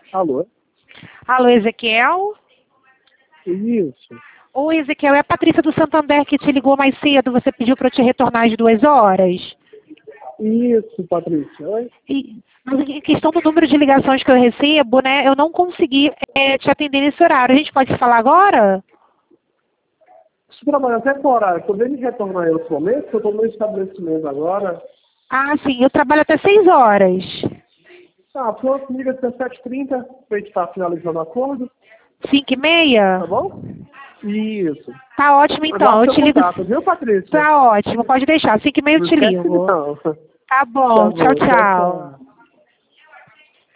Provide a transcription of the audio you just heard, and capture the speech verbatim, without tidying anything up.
Alô? Alô, Ezequiel? Isso. Oi, Ezequiel, é a Patrícia do Santander que te ligou mais cedo. Você pediu para eu te retornar às duas horas. Isso, Patrícia. Oi? E, mas em questão do número de ligações que eu recebo, né, eu não consegui é, te atender nesse horário. A gente pode falar agora? Você trabalha até qual horário? Poderia me retornar em outro momento? Eu estou no meu estabelecimento agora. Ah, sim, eu trabalho até seis horas. Ah, pronto, liga até sete e trinta, para a gente estar finalizando o acordo. Cinco e meia? Tá bom? Isso. Tá ótimo, então. Aguardo Eu seu te ligo. contato, viu, Patrícia? Tá ótimo, pode deixar. Cinco e meia eu Não te esquece ligo. não. Tá Tá bom, tchau, bom, tchau, tchau. tchau.